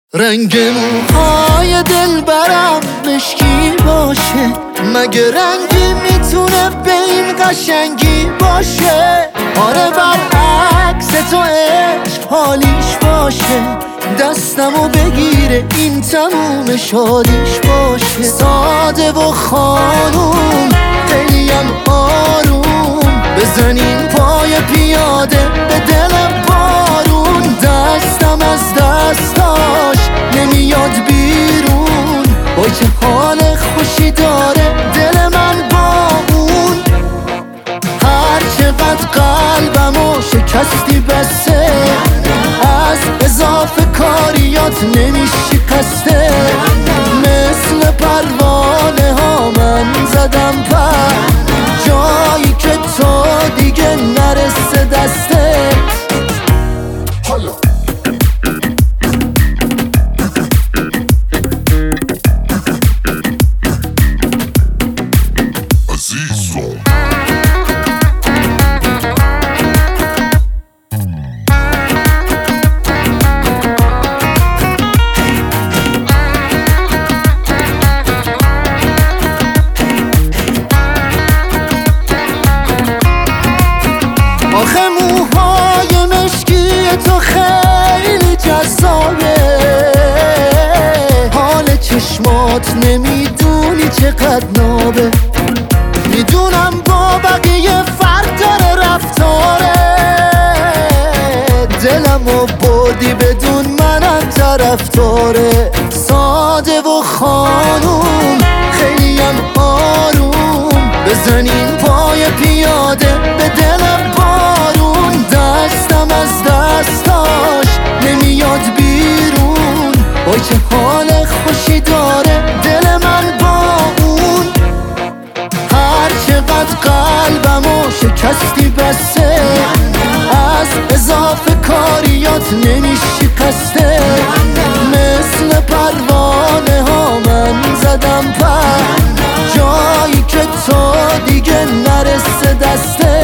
رنگ موهای دلبرم مشکی باشه، مگه رنگی میتونه به این قشنگی باشه؟ آره برعکس تو عشق حالیش باشه، دستمو بگیره این تموم شادیش باشه. ساده و خانوم خیلیم آروم، بزنین پای پیاده به دلم بارون. دستم از دستاش نمیاد بیرون، وای چه حال خوشی داره دل من با اون. هر چقدر قلبمو شکستی بسه، از اضافه کاریات نمیشکسته. مثل پروانه ها من زدم پر، جایی که تو دیگه نرسه دستت. آخه موهای مشکی تو خیلی جذابه، حال چشمات نمیدونی چقدر نابه. میدونم با بقیه فرق داره رفتاره، دلمو بردی بدون منم طرفداره. ساده و خانوم خیلیم آروم، بزنین پای پیاده به دلم بارون. دستم از دستاش نمیاد بیرون، وای چه حال خوشی داره دل من با اون. هر چقدر قلبمو شکستی بسه، از اضافه کاریات نمیشکسته. مثل پروانه ها من زدم پر، جایی که تو دیگه نرسه دسته.